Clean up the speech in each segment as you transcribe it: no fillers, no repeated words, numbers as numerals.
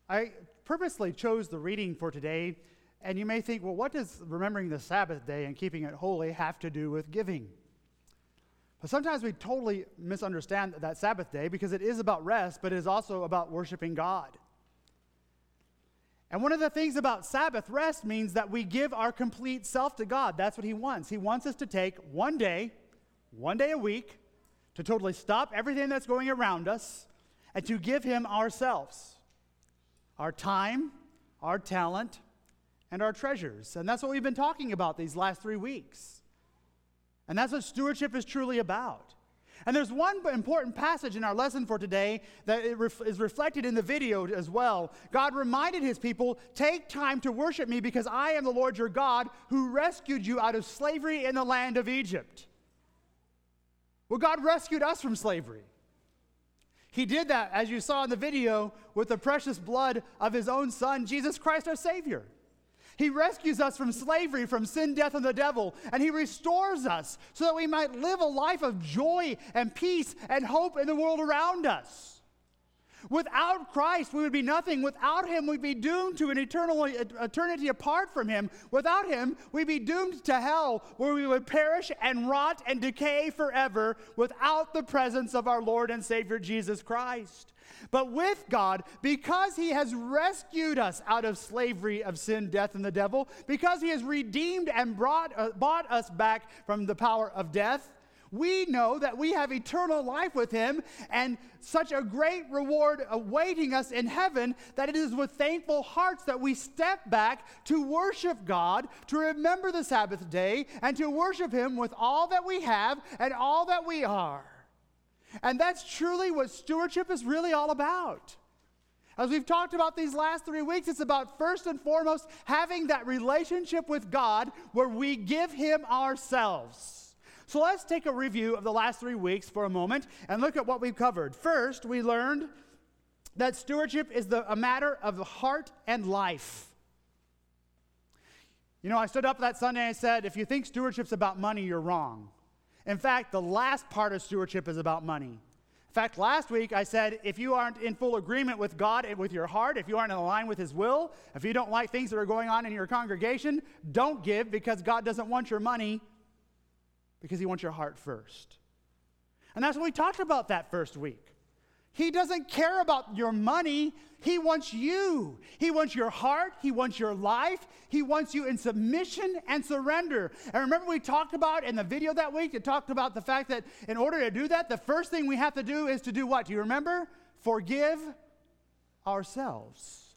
I purposely chose the reading for today, and you may think, well, what does remembering the Sabbath day and keeping it holy have to do with giving? But sometimes we totally misunderstand that Sabbath day because it is about rest, but it is also about worshiping God. And one of the things about Sabbath rest means that we give our complete self to God. That's what He wants. He wants us to take one day a week, to totally stop everything that's going around us and to give Him ourselves, our time, our talent, and our treasures. And that's what we've been talking about these last 3 weeks. And that's what stewardship is truly about. And there's one important passage in our lesson for today that is reflected in the video as well. God reminded His people, take time to worship me because I am the Lord your God who rescued you out of slavery in the land of Egypt. Well, God rescued us from slavery. He did that, as you saw in the video, with the precious blood of His own Son, Jesus Christ our Savior. He rescues us from slavery, from sin, death, and the devil, and He restores us so that we might live a life of joy and peace and hope in the world around us. Without Christ, we would be nothing. Without Him, we'd be doomed to an eternity apart from Him. Without Him, we'd be doomed to hell, where we would perish and rot and decay forever without the presence of our Lord and Savior Jesus Christ. But with God, because He has rescued us out of slavery of sin, death, and the devil, because He has redeemed and bought us back from the power of death, we know that we have eternal life with Him and such a great reward awaiting us in heaven that it is with thankful hearts that we step back to worship God, to remember the Sabbath day, and to worship Him with all that we have and all that we are. And that's truly what stewardship is really all about. As we've talked about these last 3 weeks, it's about first and foremost having that relationship with God where we give Him ourselves. So let's take a review of the last 3 weeks for a moment and look at what we've covered. First, we learned that stewardship is a matter of the heart and life. You know, I stood up that Sunday and I said, if you think stewardship's about money, you're wrong. In fact, the last part of stewardship is about money. In fact, last week I said, if you aren't in full agreement with God and with your heart, if you aren't in line with His will, if you don't like things that are going on in your congregation, don't give, because God doesn't want your money, because He wants your heart first. And that's what we talked about that first week. He doesn't care about your money. He wants you. He wants your heart. He wants your life. He wants you in submission and surrender. And remember we talked about in the video that week, it talked about the fact that in order to do that, the first thing we have to do is to do what? Do you remember? Forgive ourselves.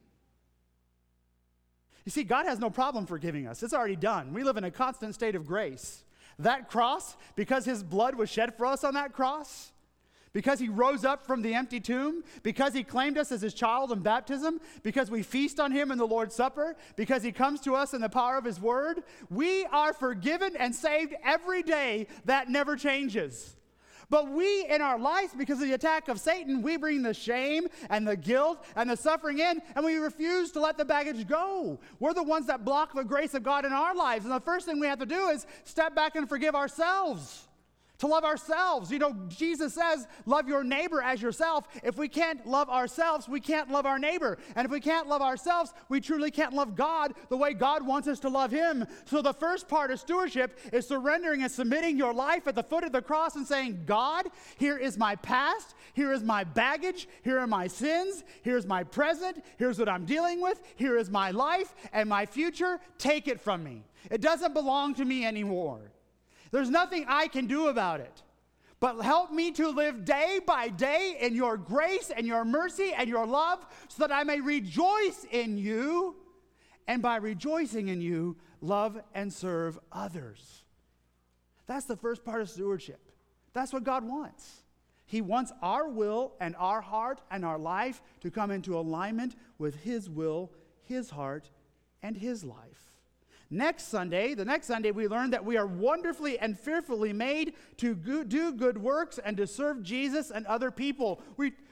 You see, God has no problem forgiving us. It's already done. We live in a constant state of grace. That cross, because His blood was shed for us on that cross, because He rose up from the empty tomb, because He claimed us as His child in baptism, because we feast on Him in the Lord's Supper, because He comes to us in the power of His word, we are forgiven and saved every day. That never changes. But we, in our lives, because of the attack of Satan, we bring the shame and the guilt and the suffering in, and we refuse to let the baggage go. We're the ones that block the grace of God in our lives. And the first thing we have to do is step back and forgive ourselves. To love ourselves. You know, Jesus says, love your neighbor as yourself. If we can't love ourselves, we can't love our neighbor. And if we can't love ourselves, we truly can't love God the way God wants us to love Him. So the first part of stewardship is surrendering and submitting your life at the foot of the cross and saying, God, here is my past. Here is my baggage. Here are my sins. Here's my present. Here's what I'm dealing with. Here is my life and my future. Take it from me. It doesn't belong to me anymore. There's nothing I can do about it. But help me to live day by day in your grace and your mercy and your love so that I may rejoice in you, and by rejoicing in you, love and serve others. That's the first part of stewardship. That's what God wants. He wants our will and our heart and our life to come into alignment with His will, His heart, and His life. The next Sunday, we learned that we are wonderfully and fearfully made to do good works and to serve Jesus and other people.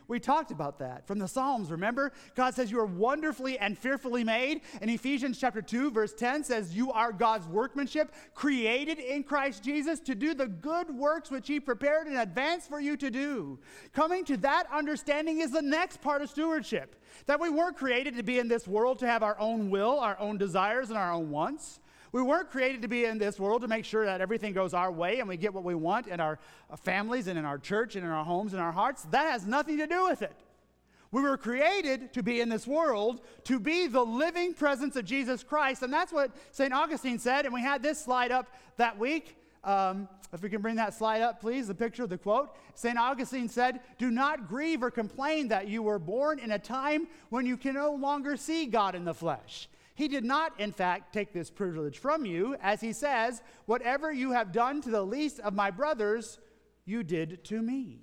We talked about that from the Psalms, remember? God says you are wonderfully and fearfully made. And Ephesians chapter 2, verse 10 says you are God's workmanship, created in Christ Jesus to do the good works which he prepared in advance for you to do. Coming to that understanding is the next part of stewardship, that we weren't created to be in this world to have our own will, our own desires, and our own wants. We weren't created to be in this world to make sure that everything goes our way and we get what we want in our families and in our church and in our homes and our hearts. That has nothing to do with it. We were created to be in this world, to be the living presence of Jesus Christ. And that's what St. Augustine said. And we had this slide up that week. If we can bring that slide up, please, the picture, the quote. St. Augustine said, "Do not grieve or complain that you were born in a time when you can no longer see God in the flesh. He did not, in fact, take this privilege from you, as he says, whatever you have done to the least of my brothers, you did to me."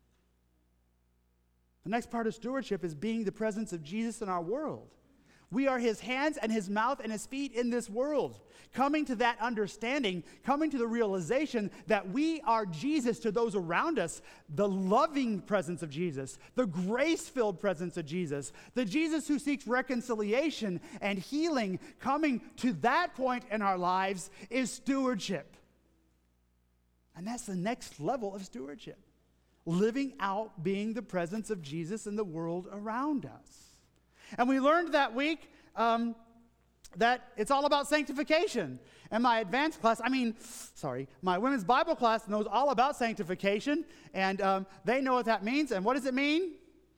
The next part of stewardship is being the presence of Jesus in our world. We are his hands and his mouth and his feet in this world. Coming to that understanding, coming to the realization that we are Jesus to those around us, the loving presence of Jesus, the grace-filled presence of Jesus, the Jesus who seeks reconciliation and healing, coming to that point in our lives is stewardship. And that's the next level of stewardship. Living out being the presence of Jesus in the world around us. And we learned that week that it's all about sanctification. And my my women's Bible class knows all about sanctification, and they know what that means. And what does it mean?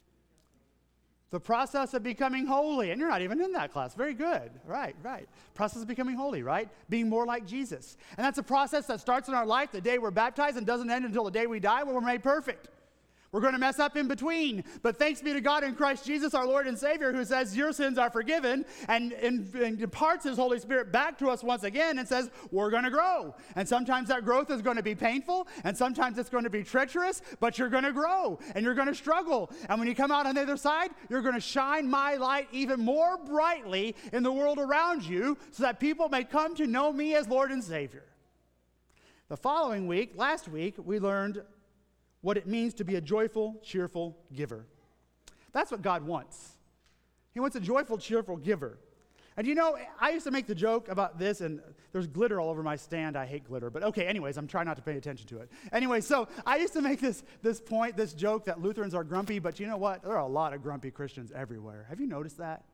The process of becoming holy. And you're not even in that class. Very good. Right. Process of becoming holy, right? Being more like Jesus. And that's a process that starts in our life the day we're baptized and doesn't end until the day we die when we're made perfect. We're going to mess up in between. But thanks be to God in Christ Jesus, our Lord and Savior, who says your sins are forgiven and imparts his Holy Spirit back to us once again and says we're going to grow. And sometimes that growth is going to be painful, and sometimes it's going to be treacherous, but you're going to grow and you're going to struggle. And when you come out on the other side, you're going to shine my light even more brightly in the world around you so that people may come to know me as Lord and Savior. The following week, last week, we learned what it means to be a joyful, cheerful giver. That's what God wants. He wants a joyful, cheerful giver. And you know, I used to make the joke about this, and there's glitter all over my stand. I hate glitter. But okay, anyways, I'm trying not to pay attention to it. Anyway, so I used to make this joke that Lutherans are grumpy, but you know what? There are a lot of grumpy Christians everywhere. Have you noticed that?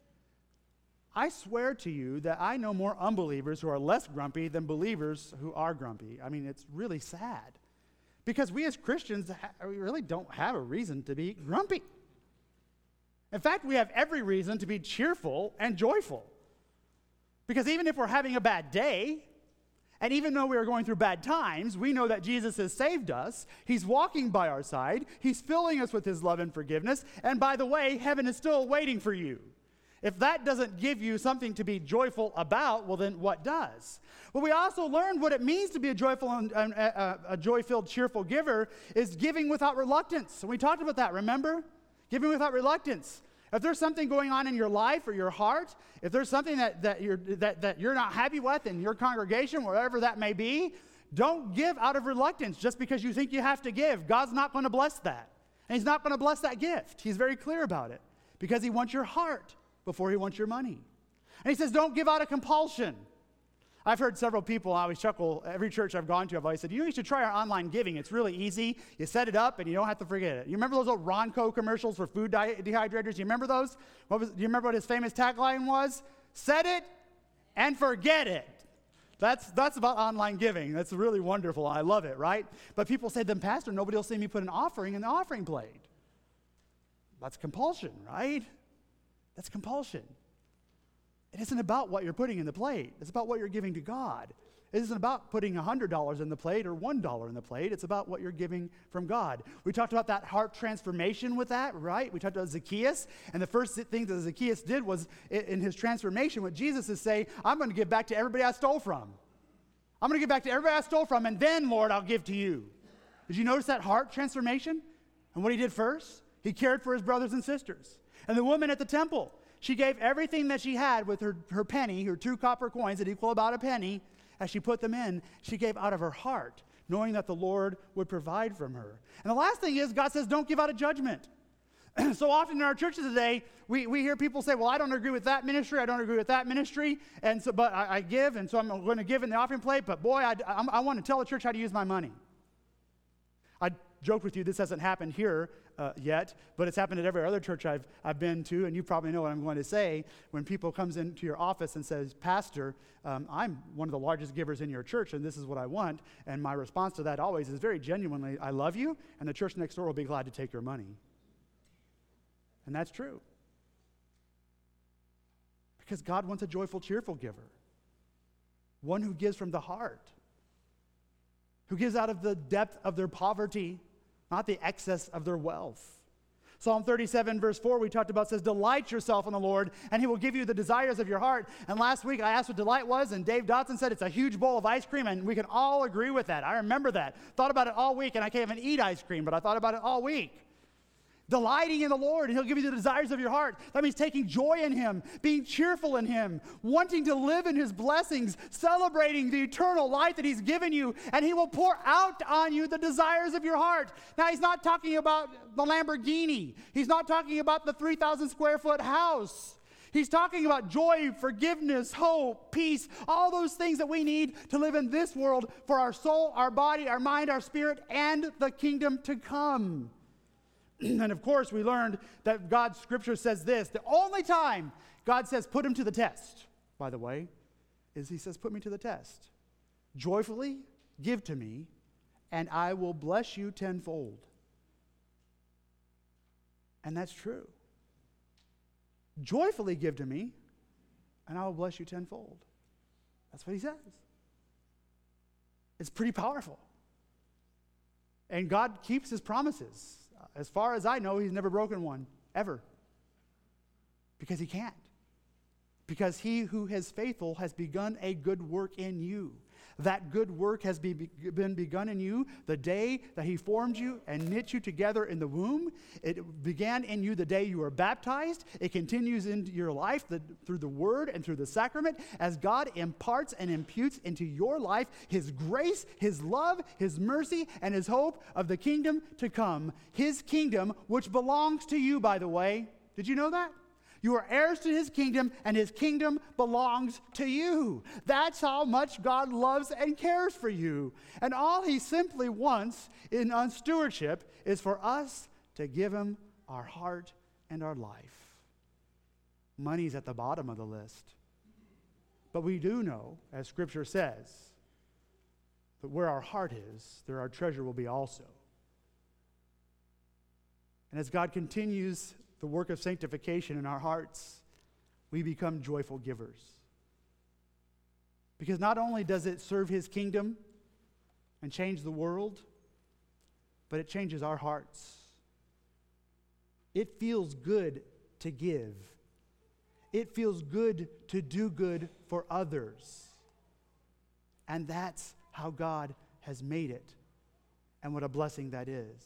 I swear to you that I know more unbelievers who are less grumpy than believers who are grumpy. I mean, it's really sad. Because we as Christians, we really don't have a reason to be grumpy. In fact, we have every reason to be cheerful and joyful. Because even if we're having a bad day, and even though we are going through bad times, we know that Jesus has saved us. He's walking by our side. He's filling us with his love and forgiveness. And by the way, heaven is still waiting for you. If that doesn't give you something to be joyful about, well, then what does? Well, we also learned what it means to be a joyful and a joy-filled, cheerful giver is giving without reluctance. And we talked about that, remember? Giving without reluctance. If there's something going on in your life or your heart, if there's something that you're not happy with in your congregation, wherever that may be, don't give out of reluctance just because you think you have to give. God's not going to bless that. And he's not going to bless that gift. He's very clear about it because he wants your heart before he wants your money. And he says, don't give out of compulsion. I've heard several people, I always chuckle, every church I've gone to, I've always said, you should try our online giving. It's really easy. You set it up and you don't have to forget it. You remember those old Ronco commercials for food dehydrators? You remember those? Do you remember what his famous tagline was? Set it and forget it. That's about online giving. That's really wonderful. I love it, right? But people say, then Pastor, nobody will see me put an offering in the offering plate. That's compulsion, right? That's compulsion. It isn't about what you're putting in the plate. It's about what you're giving to God. It isn't about putting $100 in the plate or $1 in the plate. It's about what you're giving from God. We talked about that heart transformation with that, right? We talked about Zacchaeus, and the first thing that Zacchaeus did was, in his transformation, what Jesus is saying, I'm going to give back to everybody I stole from. I'm going to give back to everybody I stole from, and then, Lord, I'll give to you. Did you notice that heart transformation? And what he did first? He cared for his brothers and sisters. And the woman at the temple, she gave everything that she had with her penny, her 2 copper coins that equal about a penny. As she put them in, she gave out of her heart, knowing that the Lord would provide from her. And the last thing is, God says, don't give out of judgment. So often in our churches today, we hear people say, well, I don't agree with that ministry, I don't agree with that ministry, and so, but I give, and so I'm going to give in the offering plate, but boy, I want to tell the church how to use my money. I joked with you, this hasn't happened here yet, but it's happened at every other church I've been to, and you probably know what I'm going to say. When people comes into your office and says, Pastor, I'm one of the largest givers in your church, and this is what I want, and my response to that always is very genuinely, I love you, and the church next door will be glad to take your money. And that's true. Because God wants a joyful, cheerful giver. One who gives from the heart. Who gives out of the depth of their poverty, not the excess of their wealth. Psalm 37, verse 4, we talked about, says, delight yourself in the Lord, and he will give you the desires of your heart. And last week, I asked what delight was, and Dave Dotson said it's a huge bowl of ice cream, and we can all agree with that. I remember that. Thought about it all week, and I can't even eat ice cream, but I thought about it all week. Delighting in the Lord, and he'll give you the desires of your heart. That means taking joy in him, being cheerful in him, wanting to live in his blessings, celebrating the eternal life that he's given you, and he will pour out on you the desires of your heart. Now, he's not talking about the Lamborghini. He's not talking about the 3,000 square foot house. He's talking about joy, forgiveness, hope, peace, all those things that we need to live in this world for our soul, our body, our mind, our spirit, and the kingdom to come. And of course, we learned that God's scripture says this. The only time God says, put him to the test, by the way, is he says, put me to the test. Joyfully give to me, and I will bless you tenfold. And that's true. Joyfully give to me, and I will bless you tenfold. That's what he says. It's pretty powerful. And God keeps his promises. As far as I know, he's never broken one, ever. Because he can't. Because he who is faithful has begun a good work in you. That good work has been begun in you the day that he formed you and knit you together in the womb. It began in you the day you were baptized. It continues into your life through the word and through the sacrament as God imparts and imputes into your life his grace, his love, his mercy, and his hope of the kingdom to come. His kingdom, which belongs to you, by the way. Did you know that? You are heirs to his kingdom, and his kingdom belongs to you. That's how much God loves and cares for you. And all he simply wants on stewardship is for us to give him our heart and our life. Money's at the bottom of the list. But we do know, as Scripture says, that where our heart is, there our treasure will be also. And as God continues the work of sanctification in our hearts, we become joyful givers. Because not only does it serve his kingdom and change the world, but it changes our hearts. It feels good to give. It feels good to do good for others. And that's how God has made it. And what a blessing that is.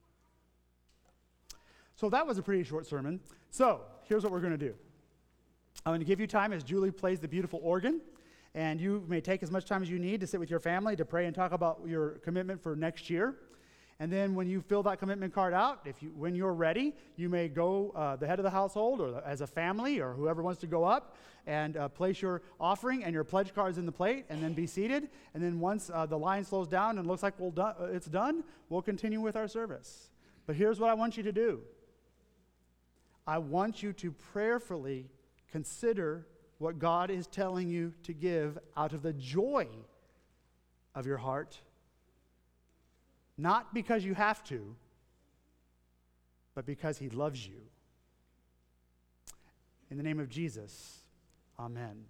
So that was a pretty short sermon. So here's what we're going to do. I'm going to give you time as Julie plays the beautiful organ. And you may take as much time as you need to sit with your family to pray and talk about your commitment for next year. And then when you fill that commitment card out, when you're ready, you may go, the head of the household or as a family or whoever wants to go up and place your offering and your pledge cards in the plate and then be seated. And then once the line slows down and looks like it's done, we'll continue with our service. But here's what I want you to do. I want you to prayerfully consider what God is telling you to give out of the joy of your heart. Not because you have to, but because he loves you. In the name of Jesus, amen.